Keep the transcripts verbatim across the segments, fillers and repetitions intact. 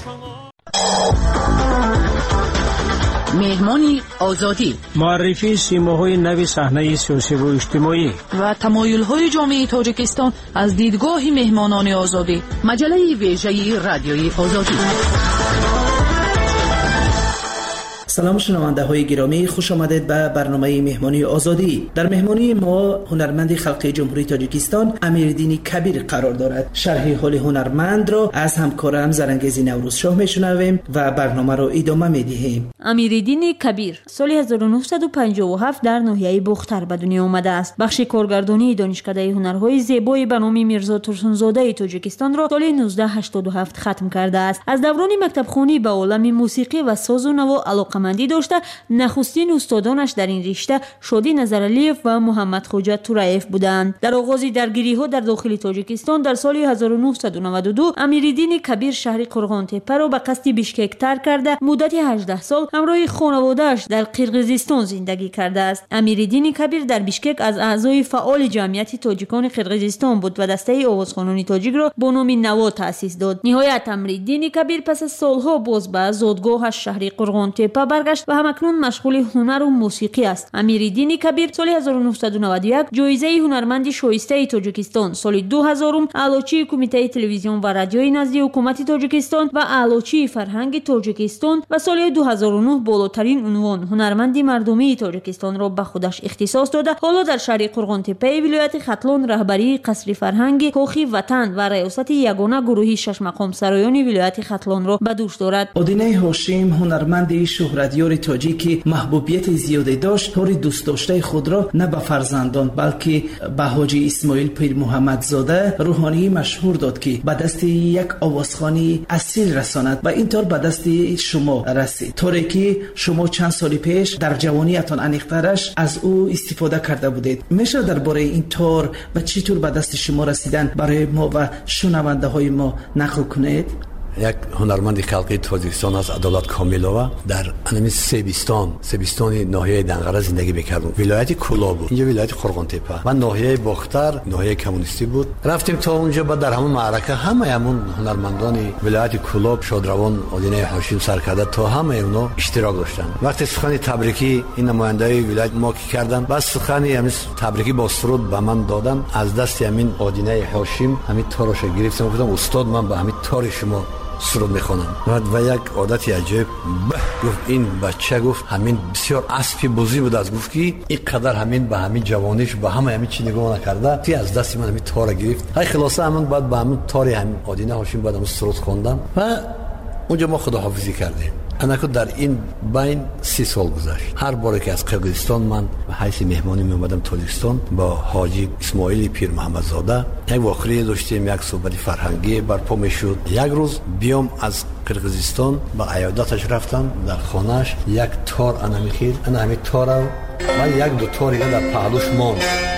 مهمانی آزادی، معرفی سیماهای نو صحنه سیاسی و اجتماعی و تمایل‌های جامعه تاجیکستان از دیدگاه مهمانان آزادی. مجله ویژه رادیوی آزادی. سلام شنونده های گرامی، خوش آمدید به برنامه مهمانی آزادی. در مهمانی ما هنرمند خلقی جمهوری تاجیکستان امیرالدین کبیر قرار دارد. شرح حال هنرمند را از همکارم زرنگیز نوروز شاه میشنویم و برنامه را ادامه میدهیم. امیرالدین کبیر سال هزار و نهصد و پنجاه و هفت در ناحیه بختر به دنیا آمده است. بخش کارگردانی دانشکده هنرهای زیبای به نام میرزا ترسونزاده تاجیکستان را سال نوزده هشتاد و هفت ختم کرده است. از دوران مکتبخوانی به عالم موسیقی و ساز و نوا علاقه‌مندی داشته. نخستین استادانش در این رشته شادی نظرعلیف و محمد خوجا تورایف بودند. در آغاز درگیری‌ها در داخل تاجیکستان در سال هزار و نهصد و نود و دو امیرالدین کبیر شهر قرغان تپه را به قصد بیشکک ترک کرده مدت هجده سال همراه خانواده‌اش در قرقیزستان زندگی کرده است. امیرالدین کبیر در بیشکک از اعضای فعال جمعیت تاجیکان قرقیزستان بود و دسته آوازخوانان تاجیک را با نام نوا تأسیس داد. نهایت امیرالدین کبیر پس از سالها باز به زادگاهش شهر قرغان تپه برگشت و همکنون مشغول هنر و موسیقی است. امیرالدین کبیر سال هزار و نهصد و نود و یک جایزه هنرمند شایسته تاجیکستان، سال دو هزار اعلاچی کمیته تلویزیون و رادیوی نزد حکومت تاجیکستان و اعلاچی فرهنگ تاجیکستان و سال دو هزار و نه بالاترین عنوان هنرمند مردمی تاجیکستان را به خودش اختصاص داده. حالا در شهر قرغان تپه ولایت ختلان رهبری قصر فرهنگ کاخی وطن و ریاست یگانه گروهی شش مقام سرایان ولایت ختلان را به دوش دارد. آدینه هاشم هنرمند شهرتیار تاجیکی محبوبیت زیادی داشت. طور دوست داشته خود را نه به فرزندان بلکه به حاجی اسماعیل پیر محمد زاده روحانی مشهور داد که به دست یک آوازخوانی اصیل رساند و اینطور به دست شما رسید. طوری که شما چند سال پیش در جوانیتان انیخترش از او استفاده کرده بودید. میشه درباره این طور و چطور به دست شما رسیدن برای ما و شنونده های ما نقل کنید؟ یک هنرمند خلقی تاجیکستان از عدالت کاملووا در انمی سیبستان سیبستان ناحیه دنقره زندگی میکردم. ولایت کولا بود، اینجا ولایت قرغان تپه و ناحیه بختر ناحیه کمونیستی بود. رفتیم تا اونجا بعد در همون معرکه همه همون هنرمندان ولایت کولا شادروان آدینه هاشم سرکرده تا همه اونا اشتراک داشتن. وقتی سخن تبریکی این نمایندای ولایت ما کی کردن، بس سخن همین تبریکی با سرود به من دادن. از دست همین آدینه هاشم همین تاروش گرفتم، گفتم استاد من به همین تار شما سرود میخونم. و یک عادتی عجیب گفت این بچه، گفت همین بسیار اسبی بزی بود، از گفت که این قدر همین به همین جوانیش به همه همین چی نگاه نکرده تی از دست من همین تار گرفت. های خلاصه همون بعد به همون تار همین آدینه هاشم بعد همون سرود خوندم و اونجا ما خداحافظی کردیم. انا که در این بین سی سال گذشت. هر باری که از قرقیزستان من به حیث مهمانی می اومدم تاجیکستان با حاجی اسماعیل پیر محمد زاده یک واقعه داشتیم، یک صحبت فرهنگی برپا میشد. یک روز بیام از قرقیزستان با عیادتش رفتم در خانهش، یک تار انا میخید، انا همین تار من یک دو تار در پهلوش ماند.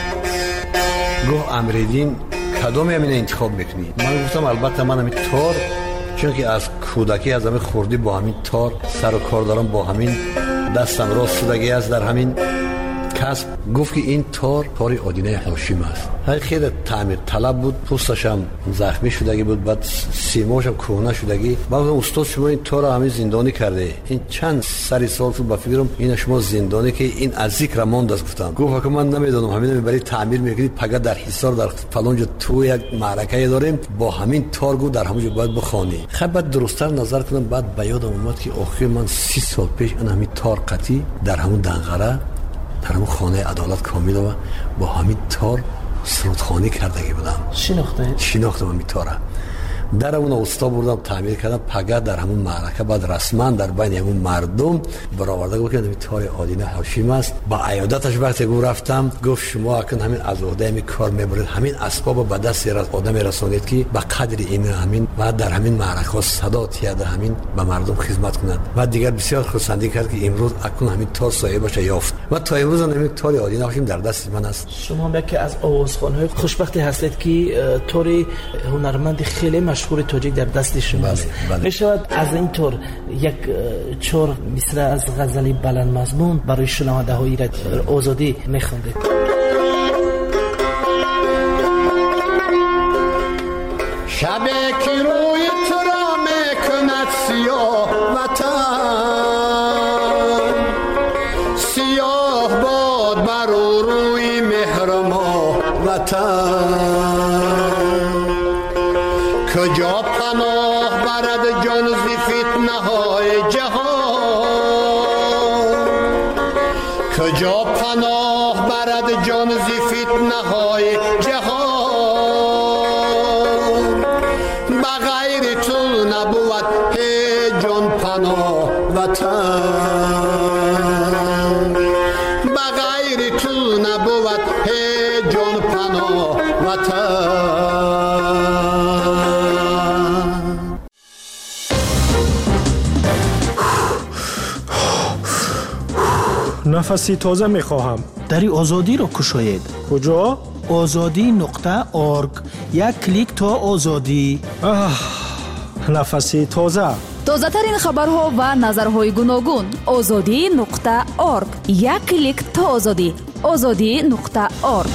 گفت امیرالدین کدام همین انتخاب میکنی؟ من گفتم البته من همین تار، چون که از کودکی از همین خوردی با همین تار سر و کار دارم، با همین دستم راست شدگی است در همین کسب. گفت که این تار تار آدینه هاشم است. خیلی تعمیر طلب بود، پوستش هم زخمی شدگی بود، بعد سیماش هم کهنه شدگی. بعد استاد شما این تار همین زندانی کرده، این چند سری سال تو با فکرم این شما زندانی که این از ذکر ماند است. گفتم گفت که من نمیدونم همین میبری تعمیر میکنید پگه در حصار در فلان جا تو یک معرکه داریم با همین تار گو در همونجا باید بخوانی. خب بعد درست‌تر نظر کردم، بعد به یادم اومد که آخر من سی سال پیش اون همین تار قطی در همون دنقره در همون خانه عدالت کاملووا با همین تار سرودخوانی کردگی بودم. شناخته؟ شناختم همین تاره. در اون استا بردم تعمیر کردم پگه در همون معرکه بعد رسما در بین همون مردم برآورده گفتم همین تار آدینه هاشم است. با عیادتش وقتی گفت رفتم گفت شما اکن همین از عهده همین کار میبرید، همین اسباب به دست آدم رسانید که به قدر این همین بعد در همین معرکه صدا تیاده همین به مردم خدمت کند. و دیگر بسیار خرسندی کرد که امروز اکن همین تار صاحبش یافت و تا امروز همین تار آدینه هاشم در دست من است. شما میگه از آوازخوان‌های خوشبختی هستید که تار هنرمند خیلی مشهور تاجیک در دست شما است. می شود از این طور یک چور مثل از غزلی بلند مضمون برای شنونده های آزادی میخوندید؟ شب که روی تو را میکند سیاه وطن سیاه باد بر روی مهر ما وطن کجا پناه برد جان ز فتنه های جهان کجا پناه برد جان ز فتنه های جهان بغیر تو نبود هیچ جان پناه وطن بغیر تو نبود هیچ جان پناه وطن نفسی تازه میخواهم. دری آزادی رو کشاید. کجا؟ آزادی نقطه ارگ. یک کلیک تا آزادی. آه، نفسی تازه. تازه ترین خبرها و نظرهای گوناگون. آزادی نقطه ارگ. یک کلیک تا آزادی. آزادی نقطه ارگ.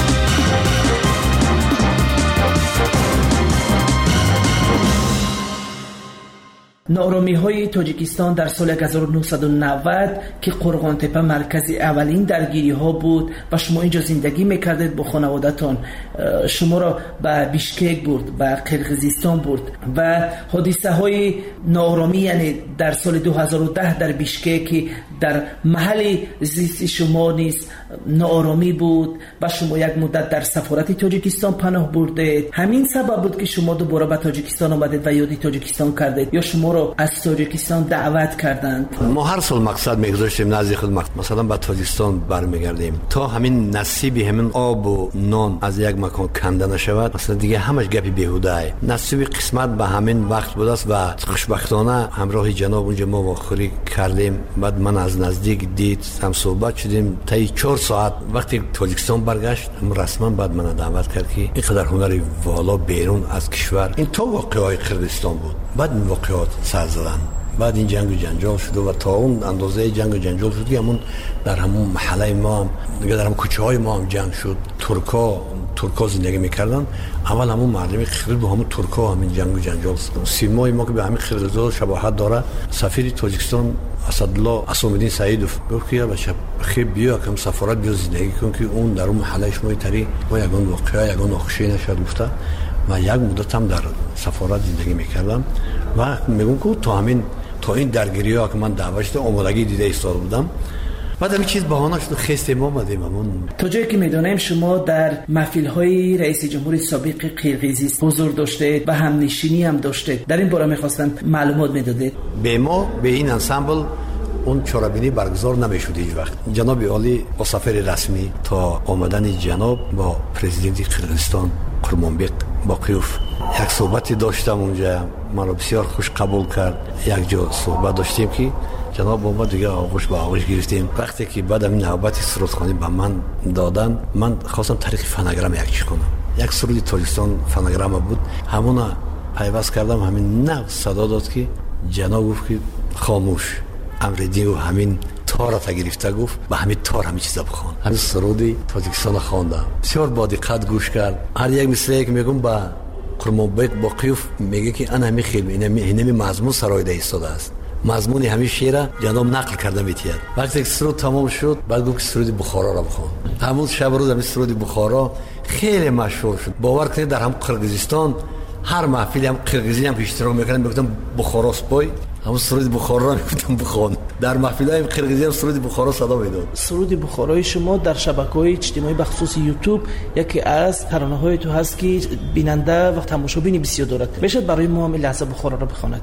نارامی های تاجیکستان در سال هزار و نهصد و نود که قرغان تپه مرکز اولین درگیری ها بود و شما اینجا زندگی میکردید با خانوادتان، شما را به بیشکک برد، به قرقیزستان برد و حادثه های نارامی، یعنی در سال دو هزار و ده در بیشکک در محل زیست شما نیز نارامی بود و شما یک مدت در سفارت تاجیکستان پناه بردید. همین سبب بود که شما دوباره به تاجیکستان آمدید و یادی تاجیکستان کردید یا شما را از تاجیکستان دعوت کردند؟ ما هر سال مقصد میگذاشتیم نزدیک خود مقصد مثلا به تاجیکستان برمیگردیم تا همین نصیبی همین آب و نان از یک مکان کنده نشود، مثلا دیگه همش گپی بیهوده ای. نصیب قسمت به همین وقت بود است و خوشبختانه همراه جناب اونجا ما واخوری کردیم. بعد من از نزدیک دید، هم صحبت شدیم تا چهار ساعت. وقتی تاجیکستان برگشت رسما بعد من دعوت کرد که اینقدر هنری والا بیرون از کشور، این تو واقعای قرقیزستان بود. بعد این واقعات سر زدن، بعد این جنگ و جنجال شد و تا اون اندازه جنگ و جنجال شد که همون در همون محله ما هم دیگه در همون کوچه های ما هم جنگ شد. ترکا ترکا زندگی میکردن، اول همون مردمی قرقیز با همون ترکا همین جنگ و جنجال شد. سیمای ما که به همین قرقیزا شباهت داره، سفیر تاجیکستان اسدالله اسامالدین سعیدوف گفت که بچه خیلی بیا کم سفارت بیا زندگی کن که اون در اون محله شما تری ما یگان واقعا یگان ناخوشی نشد گفته. من یک مدت هم در سفارت زندگی میکردم و میگم که تا همین تا این درگیری ها که من دعوت شده آمادگی دیده ایستاده بودم. بعد همین چیز بهانه شد خسته ما آمدیم. همون تا جایی که میدونیم شما در محفل های رئیس جمهور سابق قرقیزستان حضور داشتید و همنشینی هم داشتید. در این باره میخواستم معلومات میدادید. به ما به این انسامبل اون چارابینی برگزار نمیشود هیچ وقت. جناب عالی با سفر رسمی تا آمدن جناب با پرزیدنت قرقیزستان قرمانبق باقیوف یک صحبتی داشتم اونجا، من رو بسیار خوش قبول کرد. یک جا صحبت داشتیم که جناب با ما دیگه آغوش با آغوش گرفتیم. وقتی که بعد این نوبتی سرودخوانی به من دادن، من خواستم طریق فناگرام یک چی کنم. یک سرود تاجیکستان فناگرام بود، همون پیوست کردم. همین نو صدا داد که جناب گفت که خاموش امر دیو همین تار تا گرفته گفت به همین تار همین چیزا بخوان. همین سرودی تاجیکستان خواندم، بسیار با دقت گوش کرد. هر یک مثل که میگم با قرمانبق باقیوف میگه که انا همین خیلی اینه اینه مضمون سرایده ایستاده است. مضمون همین شعر جناب نقل کردم بیتیه. وقتی که سرود تمام شد بعد گفت سرود بخارا را بخوان. همون شب روز همین سرود بخارا خیلی مشهور شد. باور کنید در هم قرقیزستان هر محفلی هم قرقیزی هم که اشتراک میکنن میگفتن بخارا سپای، همون سرود بخارا را میگفتن بخوان. در محفلای قرقیزی هم سرود بخارا صدا میداد. سرود بخارای شما در شبکه‌های اجتماعی به خصوص یوتیوب یکی از ترانه‌های تو هست که بیننده و تماشابین بسیار دارد. میشه برای ما هم لحظه بخارا را بخواند؟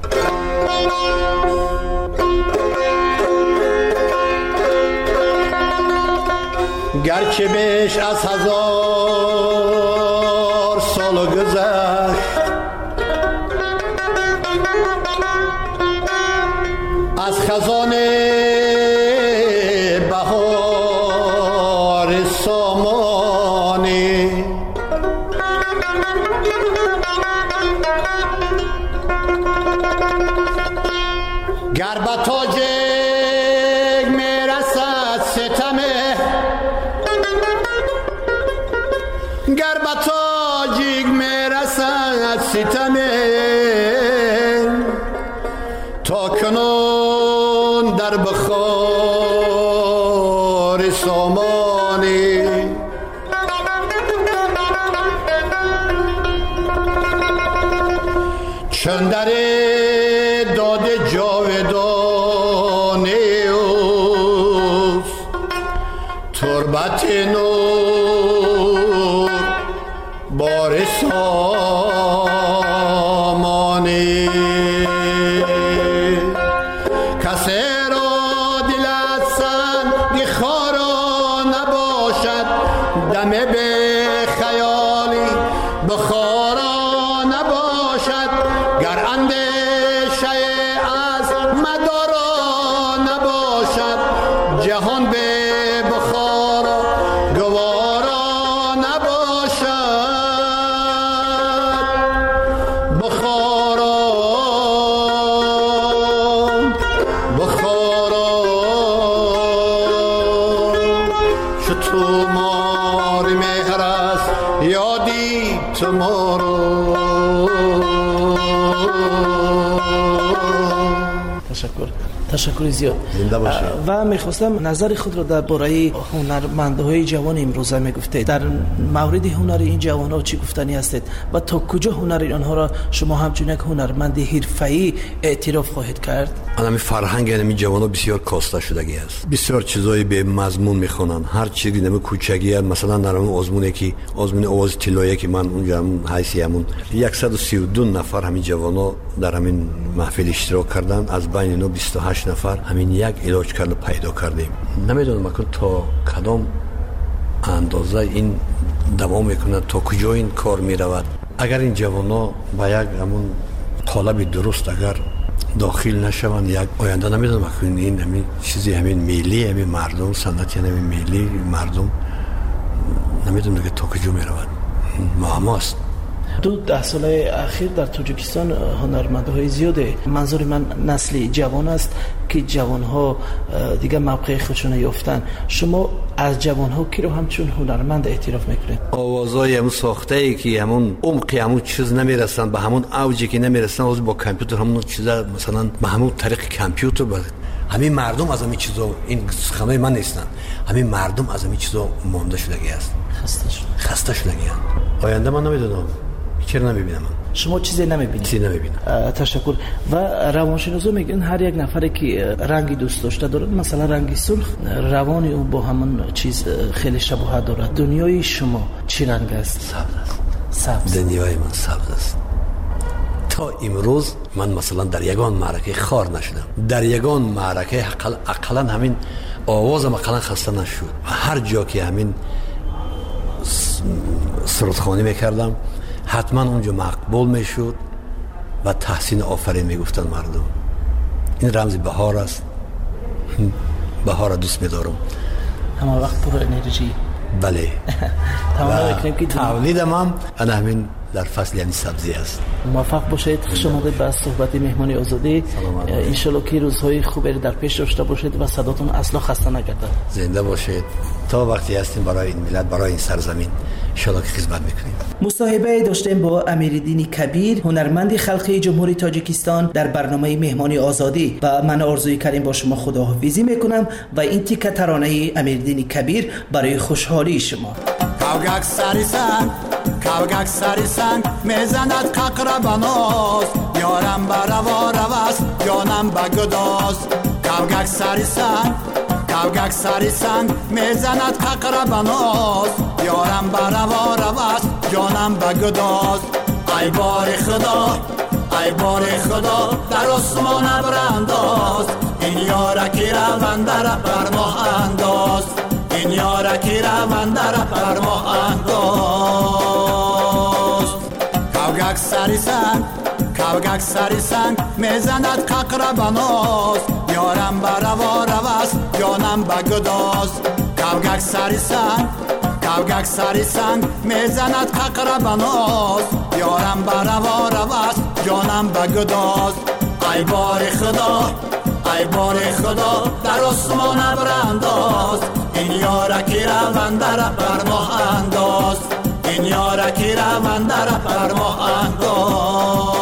گرچه بیش از هزار سال گذشت از خزان بهار سامانی، گر به تاج میرسد ستمه، گر به تاجیک میرسد ستمه، تا کنون در بخار سامانی چون در داد جاودانی اوست تربت نور بار سامانی کسی را دل از سنگ خارا نباشد دم به خیالی بخارا نباشد گر اندیشه از مدارا نباشد جهان به بخارا گوارا نباشد بخارا بخارا چو تو مار مهر است یادی تو ما رو. تشکر تشکر زیاد. و میخواستم نظر خود را درباره هنرمندهای جوان امروزه میگفتید. در مورد هنر این جوانها چی گفتنی هستید و تا کجا هنر آنها را شما همچون یک هنرمند حرفه‌ای اعتراف خواهید کرد؟ همین فرهنگ این جوانها بسیار کاسته شدگی است. بسیار چیزای به مضمون میخونن. هر چیزی نمی کوچگی مثلا در اون آزمونه که آزمون آواز طلایی که من اونجا حیثیتمون صد و سی و دو نفر همین جوانها در همین محفل اشتراک کردن. از بین اینا بیست و هشت نفر همین یک علاج کرده پیدا کردیم. نمیدونم اگر تا کدام اندازه این دوام میکنه تا کجا این کار میرود. اگر این جوانا با یک همون قالب درست اگر داخل نشوند یک آینده نمیدونم اگر این همین چیزی همین ملی همین مردم سنتی همین ملی مردم نمیدونم که تا کجا میرود. معماست. دو ده ساله اخیر در تاجیکستان هنرمندهای زیاده. منظور من نسل جوان است که جوانها دیگه موقع خودشون یافتن. شما از جوانها کی رو همچون هنرمند اعتراف میکنید؟ آوازای همون ساخته ای که همون عمقی همون چیز نمیرسن به همون اوجی که نمیرسن از با کامپیوتر همون چیزا مثلا به همون طریق کامپیوتر با همین مردم از همین چیزا این خمه من نیستن. همین مردم از همین چیزا مونده شدگی است. خسته شده. خسته شدگی است. آینده من نمیدونم. چرا نمیبینم؟ شما چیزی نمیبینید؟ چیزی نمیبینم. تشکر. و روانشناسا میگن هر یک نفری که رنگی دوست داشته دارد، مثلا رنگی سرخ، روانی اون با همون چیز خیلی شباهت دارد. دنیای شما چی رنگ است؟ سبز است. سبز. دنیای من سبز است. تا امروز من مثلا در یگان معرکه خار نشدم. در یگان معرکه اقلا همین آوازم اقلا خسته نشد. و هر جا که همین سرودخوانی میکردم حتما اونجا مقبول میشد و تحسین آفرین میگفتن مردم. این رمز بهار است. بهار دوست میدارم. همه وقت پر انرژی. بله. تولیدم هم انا همین در فصل یعنی سبزی است. موفق باشید. خوش آمدید به صحبت مهمانی آزادی. ان شاءالله که روزهای خوبی در پیش داشته باشید و صداتون اصلا خسته نگردد. زنده باشید. تا وقتی هستیم برای این ملت برای این سرزمین ان شاءالله که خدمت میکنیم. مصاحبه داشتیم با امیرالدین کبیر، هنرمند خلقی جمهوری تاجیکستان در برنامه مهمانی آزادی. و من آرزوی کردیم با شما خداحافظی میکنم و این تیکه ترانه امیرالدین کبیر برای خوشحالی شما. کاوگک سری سنگ کاوگک سری سنگ میزند ققر بناز یارم بروا رواست جانم بگداز کاوگک سری سنگ کاوگک سری سنگ میزند ققر بناز یارم بروا رواست جانم بگداز ای بار خدا ای بار خدا در آسمان برانداز این یارکی روان در بر ما انداز این یارکی روان در بر ما انداز کاوگک سری سنگ کاوگک سری سنگ میزند ققر بناز یارم بروا رواست جانم بگداز کاوگک سری سنگ کاوگک سری سنگ میزند ققر بناز یارم بروا رواست جانم بگداز ای بار خدا ای بار خدا در آسمان برانداز این یارکی روان در بر ما انداز این یارکی روان در بر ما انداز